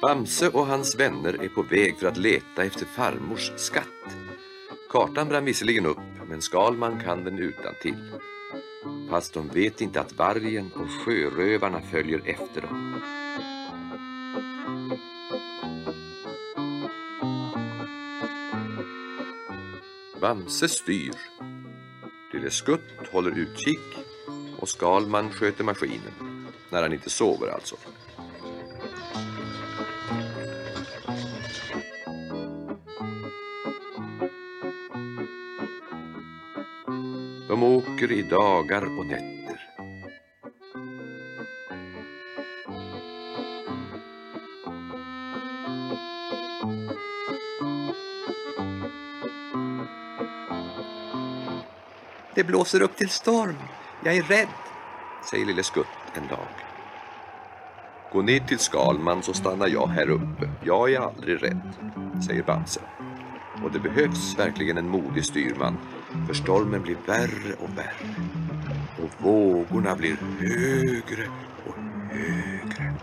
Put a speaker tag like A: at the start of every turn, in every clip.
A: Bamse och hans vänner är på väg för att leta efter farmors skatt. Kartan brann visserligen upp, men Skalman kan den utantill. Fast de vet inte att vargen och sjörövarna följer efter dem. Bamse styr. Lille Skutt håller utkik och Skalman sköter maskinen. När han inte sover alltså. De åker i dagar och nätter. Det blåser upp till storm. Jag är rädd, säger Lille Skutt en dag. Gå ner till Skalman så stannar jag här uppe. Jag är aldrig rädd, säger Bamse. Och det behövs verkligen en modig styrman, för stormen blir värre och värre. Och vågorna blir högre och högre.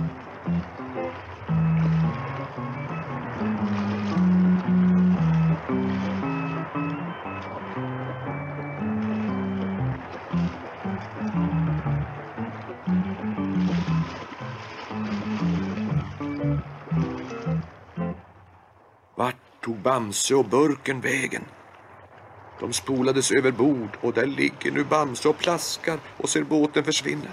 A: Vart tog Bamse och burken vägen? De spolades över bord och där ligger nu Bamse och plaskar och ser båten försvinna.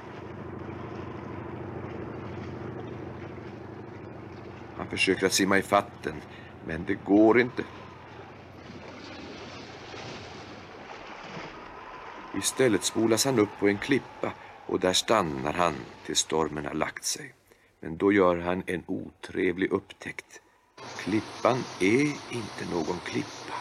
A: Han försöker att simma i fatten, men det går inte. Istället spolas han upp på en klippa och där stannar han tills stormen har lagt sig. Men då gör han en otrevlig upptäckt. Klippan är inte någon klippa.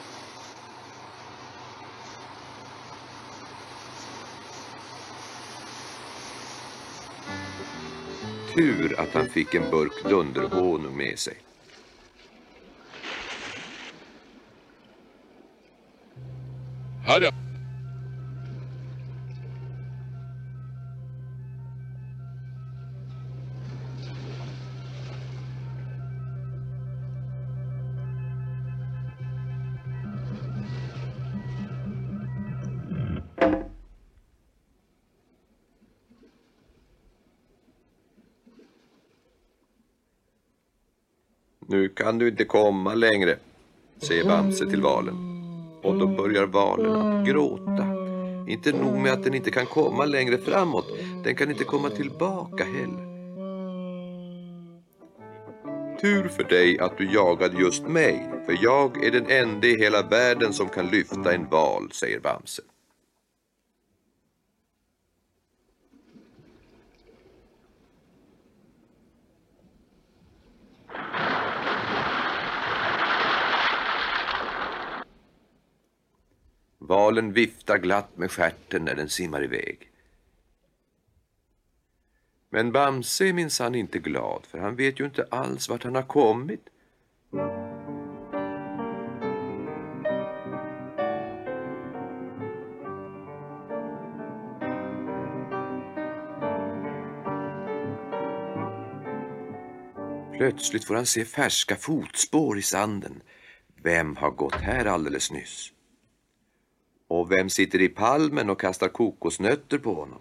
A: Tur att han fick en burk dunderhonung med sig.
B: Hallå!
A: Nu kan du inte komma längre, säger Bamse till valen. Och då börjar valen att gråta. Inte nog med att den inte kan komma längre framåt, den kan inte komma tillbaka heller. Tur för dig att du jagade just mig, för jag är den enda i hela världen som kan lyfta en val, säger Bamse. Valen viftar glatt med stjärten när den simmar iväg. Men Bamse är minsann inte glad, för han vet ju inte alls vart han har kommit. Plötsligt får han se färska fotspår i sanden. Vem har gått här alldeles nyss? Och vem sitter i palmen och kastar kokosnötter på honom?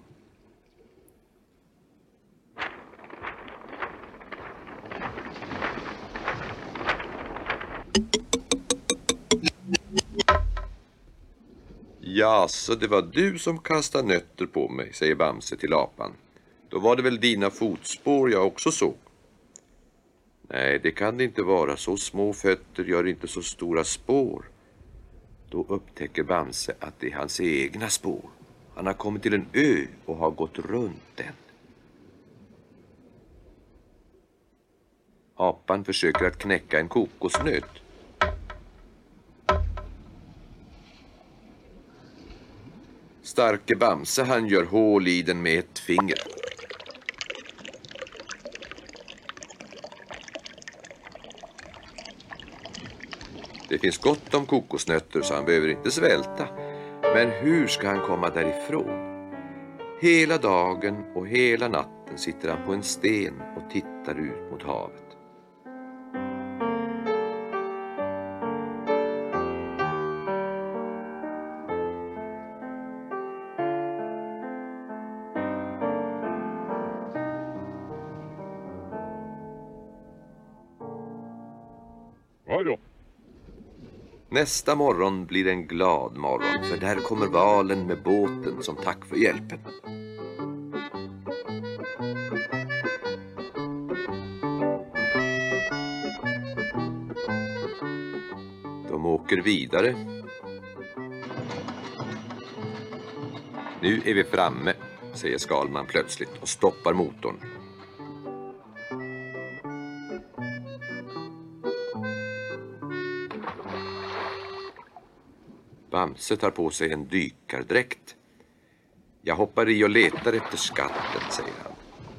A: Ja, så det var du som kastade nötter på mig, säger Bamse till apan. Då var det väl dina fotspår jag också såg. Nej, det kan det inte vara. Så små fötter gör inte så stora spår. Då upptäcker Bamse att det är hans egna spår. Han har kommit till en ö och har gått runt den. Apan försöker att knäcka en kokosnöt. Starke Bamse, han gör hål i den med ett finger. Det finns gott om kokosnötter så han behöver inte svälta. Men hur ska han komma därifrån? Hela dagen och hela natten sitter han på en sten och tittar ut mot havet.
B: Ja då.
A: Nästa morgon blir en glad morgon, för där kommer valen med båten som tack för hjälpen. De åker vidare. Nu är vi framme, säger Skalman plötsligt och stoppar motorn. Bamse tar på sig en dykardräkt. Jag hoppar i och letar efter skatten, säger han.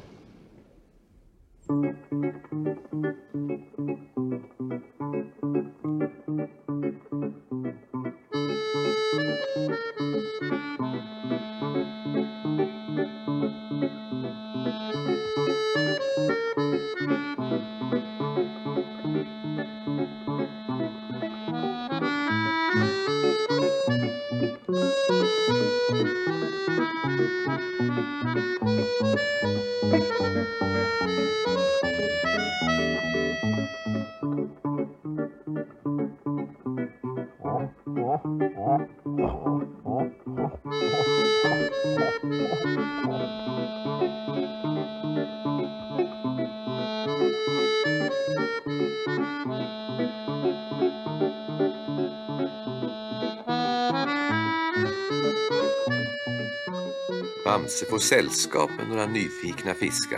A: Bamse får sällskap med några nyfikna fiskar.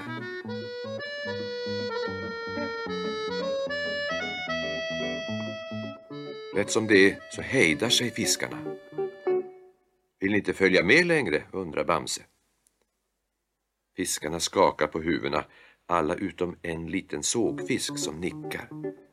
A: Rätt som det är så hejdar sig fiskarna. Vill ni inte följa med längre, undrar Bamse. Fiskarna skakar på huvudena, alla utom en liten sågfisk som nickar.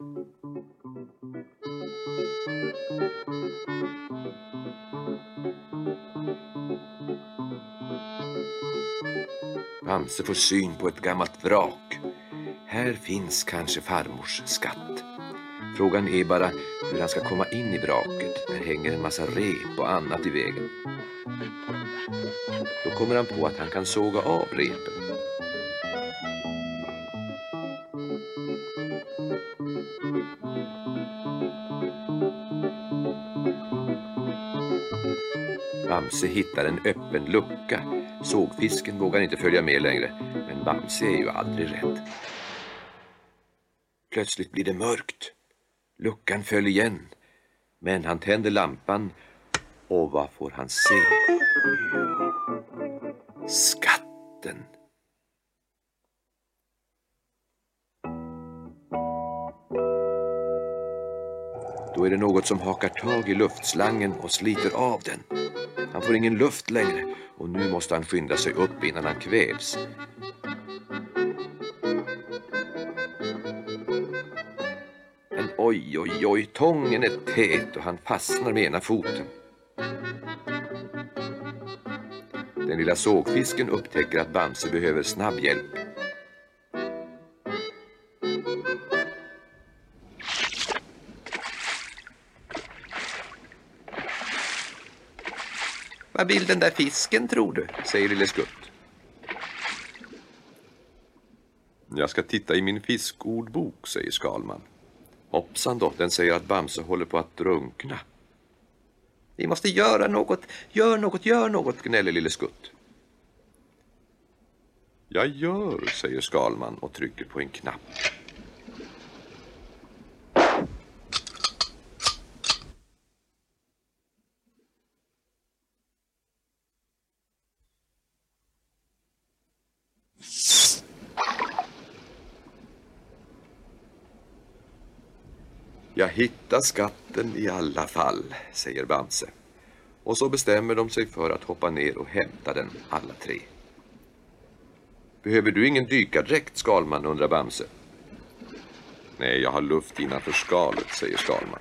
A: Bamse får syn på ett gammalt vrak. Här finns kanske farmors skatt. Frågan är bara hur han ska komma in i vraket. Där hänger en massa rep och annat i vägen. Då kommer han på att han kan såga av repen. Bamse hittar en öppen lucka. Sågfisken vågar inte följa med längre, men Bamse är ju aldrig rädd. Plötsligt blir det mörkt. Luckan föll igen, men han tänder lampan och vad får han se? Skatten! Då är det något som hakar tag i luftslangen och sliter av den. Han får ingen luft längre och nu måste han skynda sig upp innan han kvävs. Men oj, oj, oj, tången är tät och han fastnar med ena foten. Den lilla sågfisken upptäcker att Bamse behöver snabb hjälp. Vad vill den där fisken, tror du? Säger lille Skutt. Jag ska titta i min fiskordbok, säger Skalman. Hoppsan då, den säger att Bamse håller på att drunkna. Vi måste göra något, gör något, gnäller lille Skutt. Jag gör, säger Skalman och trycker på en knapp. Jag hittar skatten i alla fall, säger Bamse. Och så bestämmer de sig för att hoppa ner och hämta den alla tre. Behöver du ingen dykardräkt, Skalman, undrar Bamse. Nej, jag har luft innanför skalet, säger Skalman.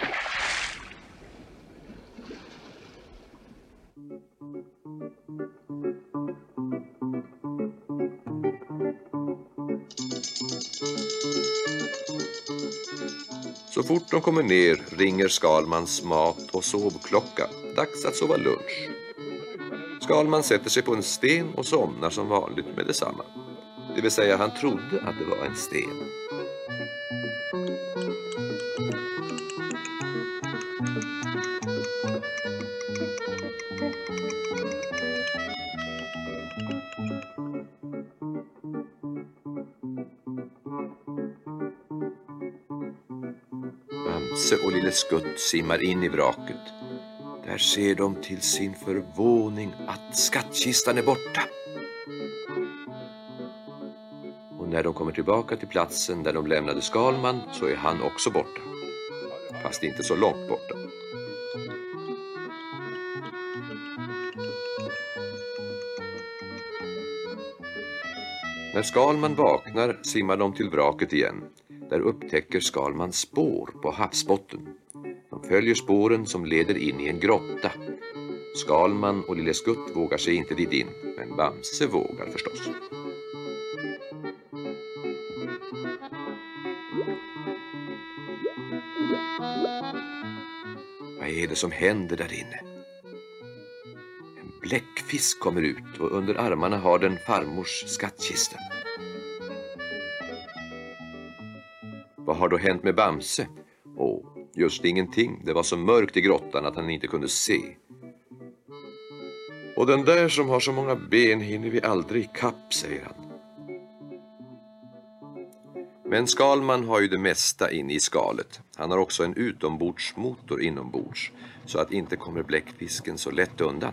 A: Så fort de kommer ner ringer Skalmans mat- och sovklocka. Dags att sova lunch. Skalman sätter sig på en sten och somnar som vanligt med detsamma. Det vill säga han trodde att det var en sten. Bamse och Lille Skutt simmar in i vraket. Där ser de till sin förvåning att skattkistan är borta. Och när de kommer tillbaka till platsen där de lämnade Skalman så är han också borta. Fast inte så långt borta. När Skalman vaknar simmar de till vraket igen. Där upptäcker Skalman spår på havsbotten. De följer spåren som leder in i en grotta. Skalman och Lille Skutt vågar sig inte dit in, men Bamse vågar förstås. Vad är det som händer där inne? En bläckfisk kommer ut och under armarna har den farmors skattkista. Vad har då hänt med Bamse? Just ingenting. Det var så mörkt i grottan att han inte kunde se. Och den där som har så många ben hinner vi aldrig ikapp, säger han. Men Skalman har ju det mesta inne i skalet. Han har också en utombordsmotor inombords, så att inte kommer bläckfisken så lätt undan.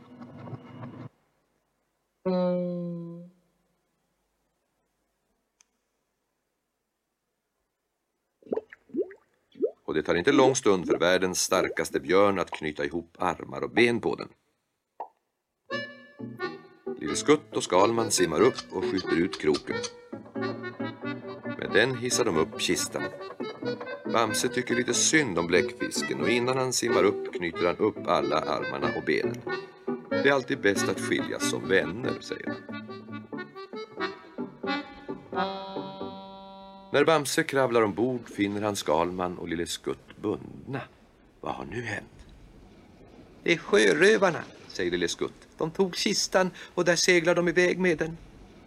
A: Och det tar inte lång stund för världens starkaste björn att knyta ihop armar och ben på den. Lille Skutt och Skalman simmar upp och skjuter ut kroken. Med den hissar de upp kistan. Bamse tycker lite synd om bläckfisken och innan han simmar upp knyter han upp alla armarna och benen. Det är alltid bäst att skiljas som vänner, säger han. När Bamse kravlar ombord finner han Skalman och Lille Skutt bundna. Vad har nu hänt? Det är sjörövarna, säger Lille Skutt. De tog kistan och där seglar de iväg med den.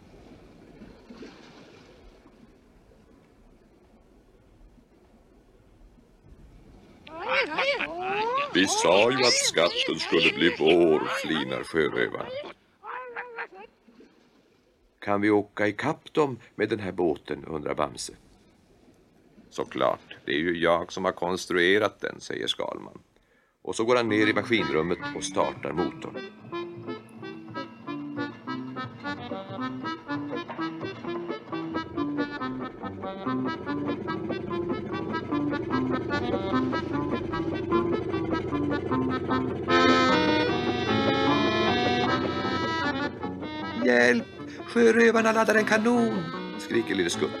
A: Vi sa ju att skatten skulle bli vår, flinar sjörövarna. Kan vi åka ikapp dem med den här båten, undrar Bamse. Såklart, det är ju jag som har konstruerat den, säger Skalman. Och så går han ner i maskinrummet och startar motorn. Hjälp! Sjörövarna laddar en kanon, skriker Lille Skutt.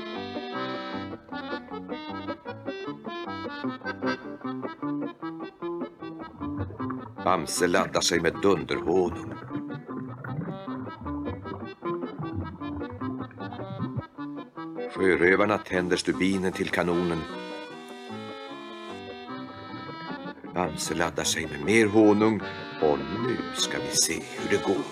A: Bamse laddar sig med dunderhonung. Sjörövarna tänder stubinen till kanonen. Bamse laddar sig med mer honung och nu ska vi se hur det går.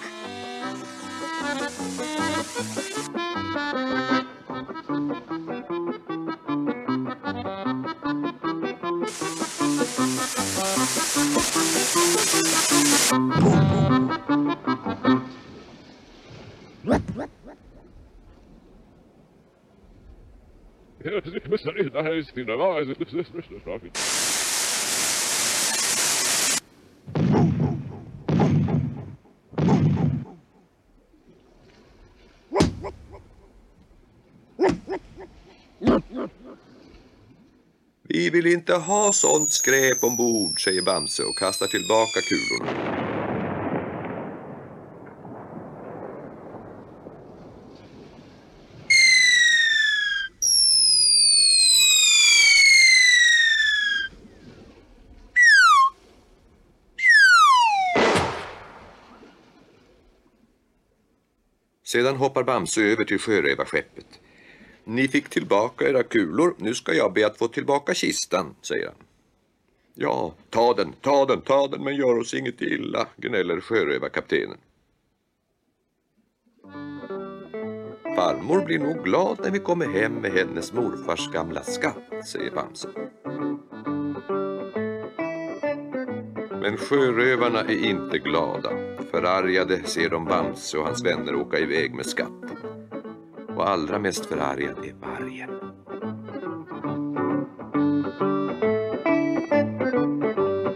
A: Vi vill inte ha sånt skräp ombord, säger Bamse och kastar tillbaka kulorna. Sedan hoppar Bamse över till sjörövarskeppet. Ni fick tillbaka era kulor, nu ska jag be att få tillbaka kistan, säger han. Ja, ta den, men gör oss inget illa, gnäller sjörövarkaptenen. Farmor blir nog glad när vi kommer hem med hennes morfars gamla skatt, säger Bamse. Men sjörövarna är inte glada. Förargade ser de Bamse och hans vänner åka iväg med skatten. Och allra mest förargad är vargen.